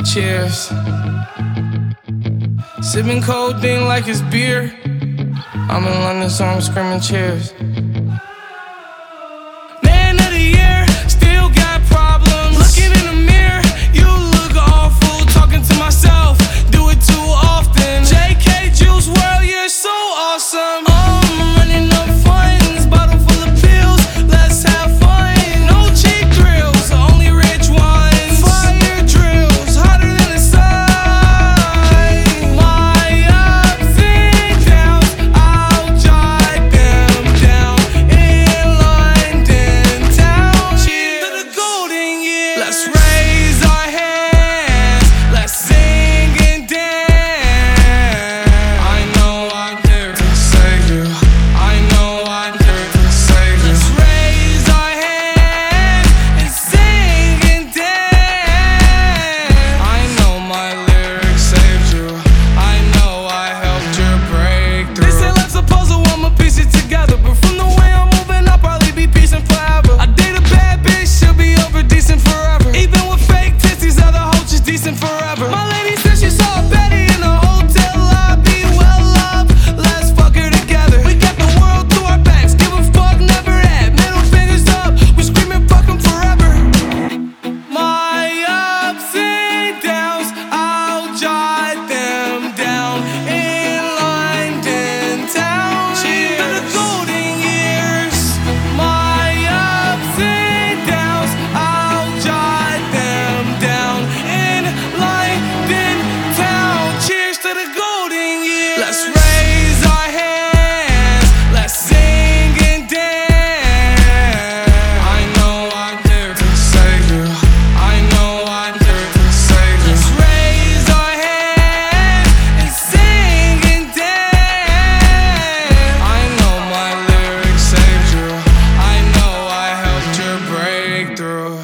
Cheers. Sipping codeine like it's beer. I'm in London, so I'm screaming cheers. Man of the year, still got problems. Looking in the mirror, you look awful. Talking to myself, do it too often. JK Juice WRLD, you're so awesome. I'm running up funds, bottle full of pills. Let's have fun. No cheap thrills, only rich ones. Fire drills, hotter than the sun. My ups and downs, I'll jot them down in London town. Cheers to the golden years. Let's raise our hands, let's sing and dance. I know I'm here to save you. I know I'm here to save you. Let's raise our hands and sing and dance. I know my lyrics saved you. I know I helped your breakthrough. They say life's a puzzle, I'ma piece it together. But from the way I'm moving, I'll probably be piecing forever. I date a bad bitch, she'll be over decent forever. Even with fake tits, these other hoes just decent forever. My lady said she saw a Betty in a hotel lobby. Well up, let's fuck her together. We got the world to our backs, give a fuck, never that. Middle fingers up, we screaming fuck 'em forever. My ups and downs, I'll jot them down in London town. Cheers to the golden years. My ups and downs, I'll jot them down in London town. Cheers to the golden years. Let's raise our hands, let's sing and dance. I know I'm here to save you. I know I'm here to save you. Let's raise our hands and sing and dance. I know my lyrics saved you. I know I helped your breakthrough.